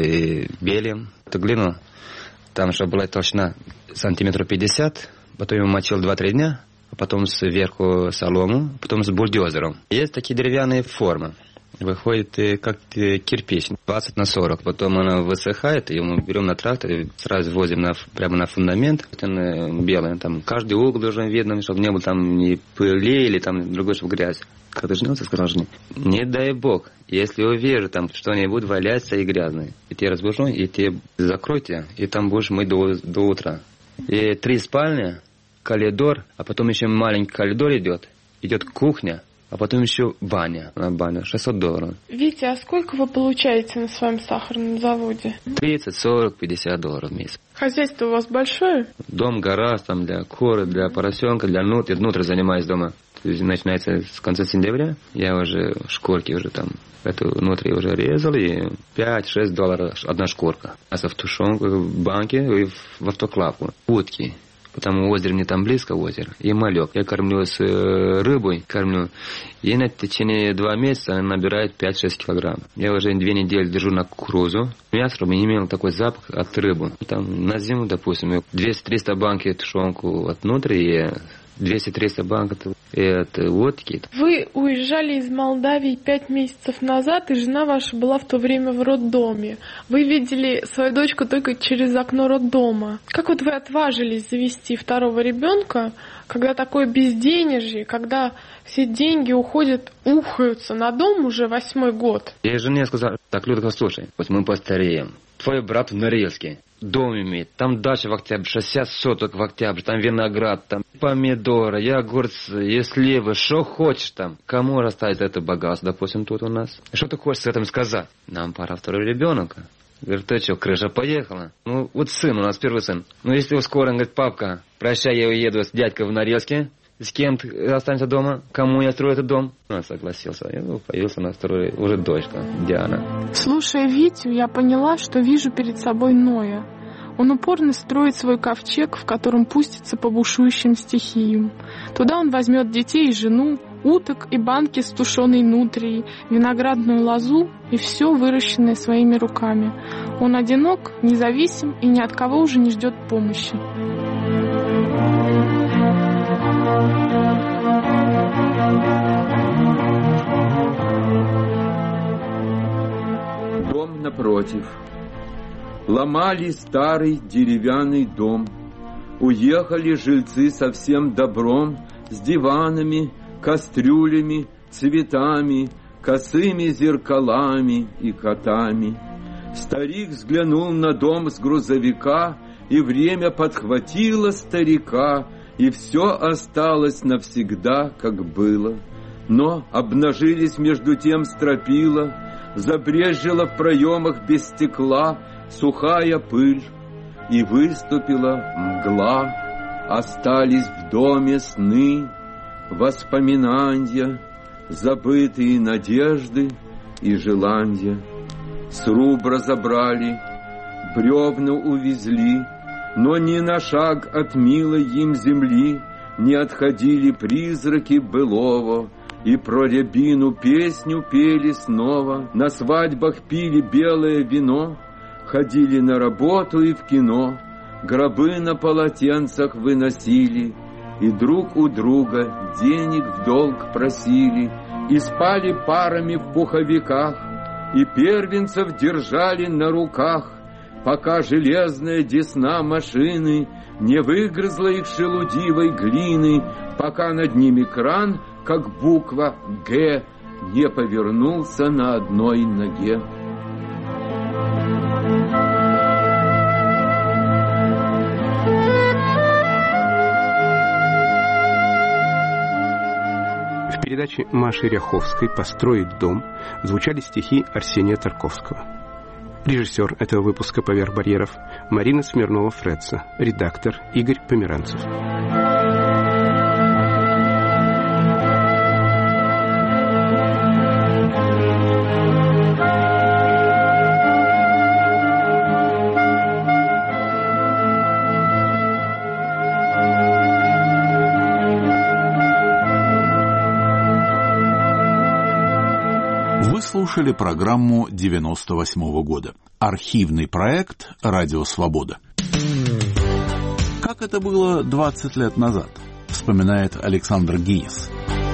S5: и белим. Эту глину, там, чтобы была толщина сантиметров пятьдесят, потом я мочил два-три дня, а потом сверху солому, потом с бульдозером. Есть такие деревянные формы. Выходит как кирпич, двадцать на сорок. Потом она высыхает, и мы берем на трактор и сразу возим на, прямо на фундамент. Он белый, там каждый угол должен видно, чтобы не было там ни пыли или там другой, чтобы грязь. Когда женился, сказал жене, не дай бог, если увижу там что-нибудь валяется и грязное, и тебя разбужу, и тебя закройте, и там будешь мыть до, до утра. И три спальни, коридор, а потом еще маленький коридор идет, идет кухня. А потом еще баня. На баню шестьсот долларов.
S20: Витя, а сколько вы получаете на своем сахарном заводе?
S5: тридцать, сорок, пятьдесят долларов в месяц.
S20: Хозяйство у вас большое?
S5: Дом, гараж, там для куры, для поросенка, для нутри. Внутрь занимаюсь дома. Начинается с конца сентября. Я уже шкурки уже там, эту внутри уже резал. И пять-шесть долларов одна шкурка. А в тушенку, в банке и в автоклавку. Утки. Потому озеро мне там близко, озеро. И малек. Я кормлю с э, рыбой, кормлю. И на течение два месяца она набирает пять-шесть килограмм. Я уже две недели держу на кукурузу. Мясо, чтобы не имел такой запах от рыбы. Там на зиму, допустим, двести-триста банки тушенку от внутри и двести-триста банк от, от водки.
S20: Вы уезжали из Молдавии пять месяцев назад, и жена ваша была в то время в роддоме. Вы видели свою дочку только через окно роддома. Как вот вы отважились завести второго ребенка, когда такое безденежье, когда все деньги уходят, ухаются на дом уже восьмой год?
S5: Я жене сказал, так, Людка, слушай, вот мы постареем. Твой брат в Норильске дом имеет, там дача в Октябре, шестьдесят соток в Октябре, там виноград, там помидоры, огурцы, и сливы, что хочешь там. Кому расставить это богатство, допустим, тут у нас? Что ты хочешь с этим сказать? Нам пора второй ребенка. Говорит, ты что, крыша поехала? Ну, вот сын у нас, первый сын. Ну, если скоро, он говорит, папка, прощай, я уеду с дядькой в Норильске. С кем ты останешься дома? Кому я строю этот дом? Он согласился. Я появился на второй, уже дочка, Диана.
S20: Слушая Витю, я поняла, что вижу перед собой Ноя. Он упорно строит свой ковчег, в котором пустится по бушующим стихиям. Туда он возьмет детей и жену, уток и банки с тушеной нутрией, виноградную лозу и все выращенное своими руками. Он одинок, независим и ни от кого уже не ждет помощи.
S8: Дом напротив. Ломали старый деревянный дом. Уехали жильцы со всем добром, с диванами, кастрюлями, цветами, косыми зеркалами и котами. Старик взглянул на дом с грузовика, и время подхватило старика, и все осталось навсегда, как было. Но обнажились между тем стропила, забрезжила в проемах без стекла сухая пыль, и выступила мгла. Остались в доме сны, воспоминания, забытые надежды и желания. Сруб разобрали, бревна увезли, но ни на шаг от милой им земли не отходили призраки былого, и про рябину песню пели снова, на свадьбах пили белое вино, ходили на работу и в кино, гробы на полотенцах выносили, и друг у друга денег в долг просили, и спали парами в пуховиках, и первенцев держали на руках, пока железная десна машины не выгрызла их шелудивой глины, пока над ними кран, как буква «Г», не повернулся на одной ноге.
S7: В передаче Маши Ряховской «Построить дом» звучали стихи Арсения Тарковского. Режиссер этого выпуска «Поверх барьеров» Марина Смирнова-Фредса, редактор Игорь Померанцев.
S1: Слушали программу девяносто восьмого года. Архивный проект «Радио Свобода». Как это было двадцать лет назад, вспоминает Александр Гиес.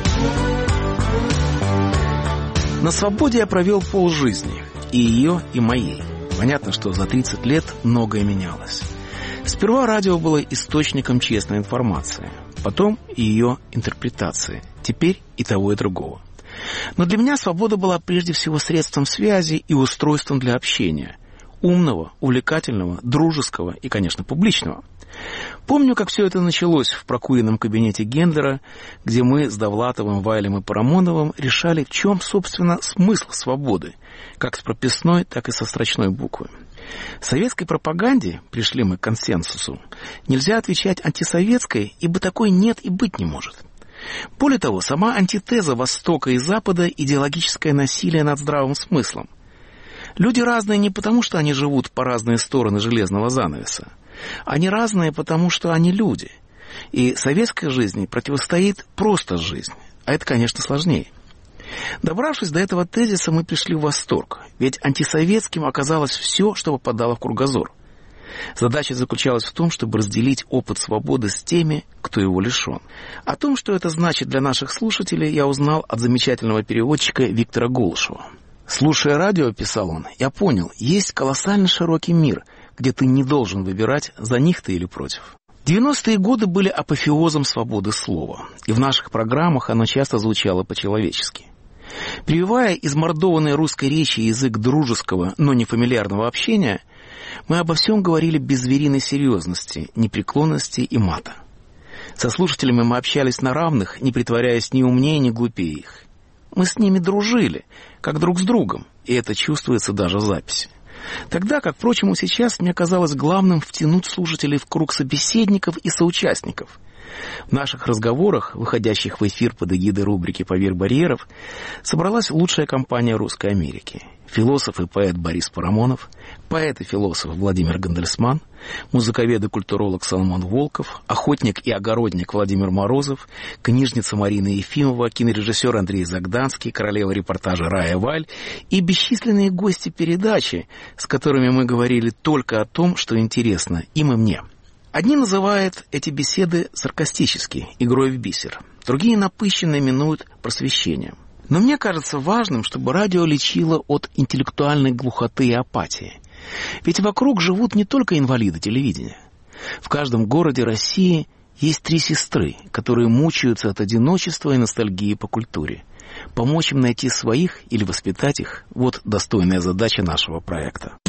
S9: На свободе я провел полжизни, и ее, и моей. Понятно, что за тридцать лет многое менялось. Сперва радио было источником честной информации, потом ее интерпретации, теперь и того, и другого. Но для меня свобода была прежде всего средством связи и устройством для общения. Умного, увлекательного, дружеского и, конечно, публичного. Помню, как все это началось в прокуренном кабинете Гендлера, где мы с Довлатовым, Вайлем и Парамоновым решали, в чем, собственно, смысл свободы, как с прописной, так и со строчной буквы. Советской пропаганде, пришли мы к консенсусу, нельзя отвечать антисоветской, ибо такой нет и быть не может. Более того, сама антитеза Востока и Запада – идеологическое насилие над здравым смыслом. Люди разные не потому, что они живут по разные стороны железного занавеса. Они разные, потому что они люди. И советской жизни противостоит просто жизнь. А это, конечно, сложнее. Добравшись до этого тезиса, мы пришли в восторг. Ведь антисоветским оказалось все, что попадало в кругозор. Задача заключалась в том, чтобы разделить опыт свободы с теми, кто его лишен. О том, что это значит для наших слушателей, я узнал от замечательного переводчика Виктора Голышева. «Слушая радио, — писал он, — я понял, есть колоссально широкий мир, где ты не должен выбирать, за них ты или против». девяностые годы были апофеозом свободы слова, и в наших программах оно часто звучало по-человечески. Прививая измордованной русской речи язык дружеского, но не фамильярного общения, мы обо всем говорили без звериной серьезности, непреклонности и мата. Со слушателями мы общались на равных, не притворяясь ни умнее, ни глупее их. Мы с ними дружили, как друг с другом, и это чувствуется даже в записи. Тогда, как, впрочем, и сейчас, мне казалось главным втянуть слушателей в круг собеседников и соучастников. В наших разговорах, выходящих в эфир под эгидой рубрики «Поверх барьеров», собралась лучшая компания Русской Америки. Философ и поэт Борис Парамонов, поэт и философ Владимир Гандельсман, музыковед и культуролог Соломон Волков, охотник и огородник Владимир Морозов, книжница Марина Ефимова, кинорежиссер Андрей Загданский, королева репортажа Рая Валь и бесчисленные гости передачи, с которыми мы говорили только о том, что интересно им и мне. Одни называют эти беседы саркастически, игрой в бисер, другие напыщенно именуют просвещением. Но мне кажется важным, чтобы радио лечило от интеллектуальной глухоты и апатии. Ведь вокруг живут не только инвалиды телевидения. В каждом городе России есть три сестры, которые мучаются от одиночества и ностальгии по культуре. Помочь им найти своих или воспитать их – вот достойная задача нашего проекта.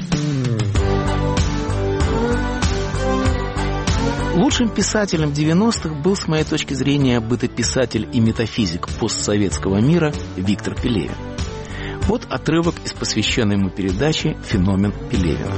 S9: Лучшим писателем девяностых был, с моей точки зрения, бытописатель и метафизик постсоветского мира Виктор Пелевин. Вот отрывок из посвященной ему передачи «Феномен Пелевина».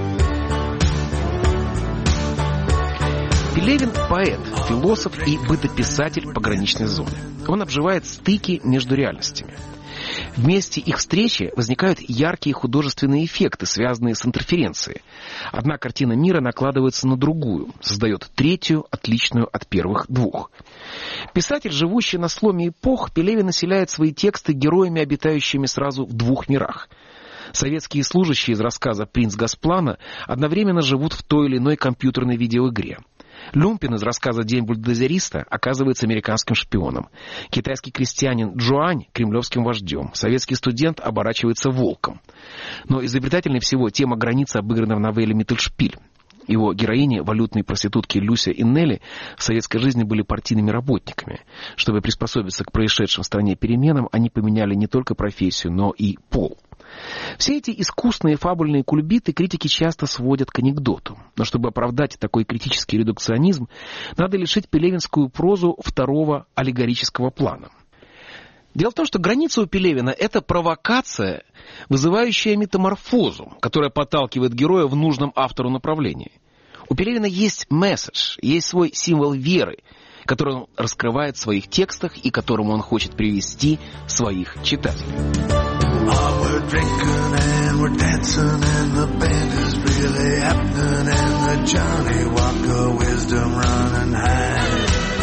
S11: Пелевин – поэт, философ и бытописатель пограничной зоны. Он обживает стыки между реальностями. В месте их встречи возникают яркие художественные эффекты, связанные с интерференцией. Одна картина мира накладывается на другую, создает третью, отличную от первых двух. Писатель, живущий на сломе эпох, Пелевин населяет свои тексты героями, обитающими сразу в двух мирах. Советские служащие из рассказа «Принц Госплана» одновременно живут в той или иной компьютерной видеоигре. Люмпин из рассказа «День бульдозериста» оказывается американским шпионом. Китайский крестьянин Джуань – кремлевским вождем. Советский студент оборачивается волком. Но изобретательнее всего тема границы обыграна в новелле «Миттельшпиль». Его героини, валютные проститутки Люся и Нелли, в советской жизни были партийными работниками. Чтобы приспособиться к происшедшим в стране переменам, они поменяли не только профессию, но и пол. Все эти искусные фабульные кульбиты критики часто сводят к анекдоту. Но чтобы оправдать такой критический редукционизм, надо лишить пелевинскую прозу второго аллегорического плана. Дело в том, что граница у Пелевина – это провокация, вызывающая метаморфозу, которая подталкивает героя в нужном автору направлении. У Пелевина есть месседж, есть свой символ веры, который он раскрывает в своих текстах и к которому он хочет привести своих читателей.
S13: Oh, we're drinking and we're dancing and the band is really happening and the Johnny Walker wisdom running high.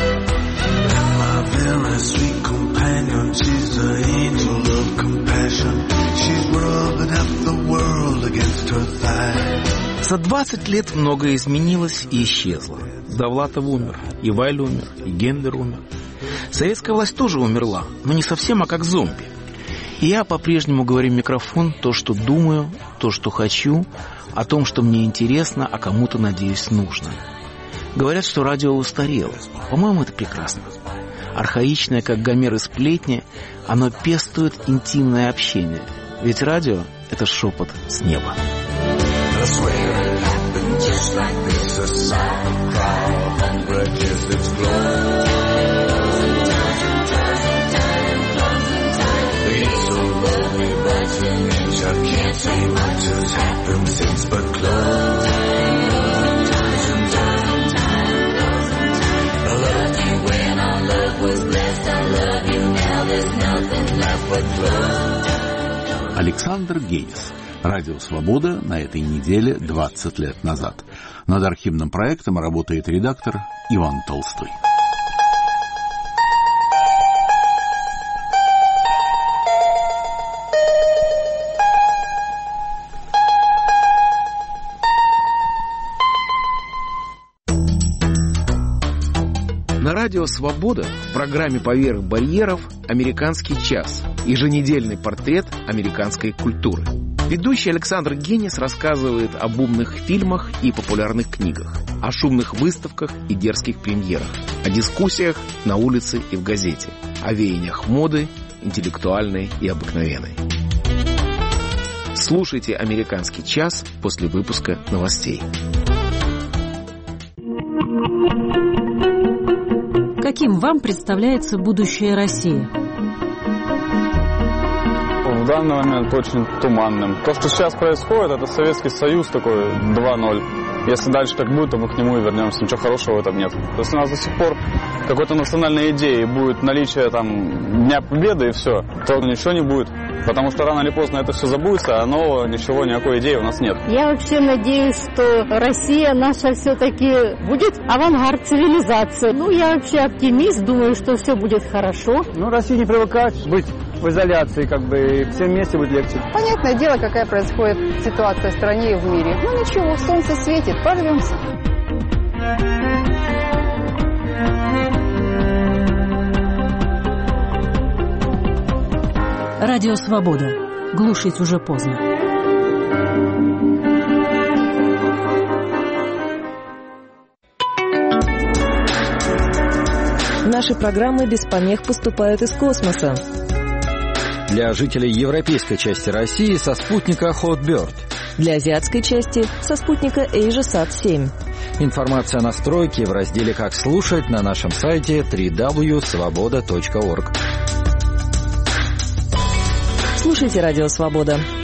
S13: And my very sweet companion, she's the angel of compassion. She's rubbing up the world against her thigh.
S9: За двадцать лет многое изменилось и исчезло. Довлатов умер, и Вайль умер, и Гендер умер. Советская власть тоже умерла, но не совсем, а как зомби. И я по-прежнему говорю в микрофон то, что думаю, то, что хочу, о том, что мне интересно, а кому-то, надеюсь, нужно. Говорят, что радио устарело. По-моему, это прекрасно. Архаичное, как Гомер и сплетни, оно пестует интимное общение. Ведь радио — это шепот с неба.
S13: I can't say much has happened since but close. I loved you when our love was blessed. I love you now, there's nothing left but close.
S1: Александр Генис. Радио «Свобода» на этой неделе двадцать лет назад. Над архивным проектом работает редактор Иван Толстой.
S11: На радио «Свобода» в программе «Поверх барьеров» «Американский час» – еженедельный портрет американской культуры. Ведущий Александр Генис рассказывает об умных фильмах и популярных книгах, о шумных выставках и дерзких премьерах, о дискуссиях на улице и в газете, о веяниях моды, интеллектуальной и обыкновенной. Слушайте «Американский час» после выпуска новостей.
S14: Каким вам представляется будущее России?
S15: В данный момент очень туманным. То, что сейчас происходит, это Советский Союз такой два ноль.
S12: Если дальше как будет, то мы к нему и вернемся. Ничего хорошего в этом нет. То есть у нас до сих пор какой-то национальной идеи будет наличие там Дня Победы и все, то ничего не будет. Потому что рано или поздно это все забудется, а нового ничего, никакой идеи у нас нет.
S15: Я вообще надеюсь, что Россия наша все-таки будет авангард цивилизации. Ну, я вообще оптимист, думаю, что все будет хорошо.
S16: Ну, Россия не привыкает быть в изоляции, как бы, и всем вместе будет легче.
S17: Понятное дело, какая происходит ситуация в стране и в мире. Ну, ничего, солнце светит, порвемся.
S14: Радио «Свобода». Глушить уже поздно.
S25: Наши программы без помех поступают из космоса.
S10: Для жителей европейской части России со спутника Hotbird.
S25: Для азиатской части со спутника AsiaSat семь.
S10: Информация о настройке в разделе «Как слушать» на нашем сайте дабл-ю дабл ю дабл ю точка свобода точка орг.
S25: Слушайте «Радио Свобода».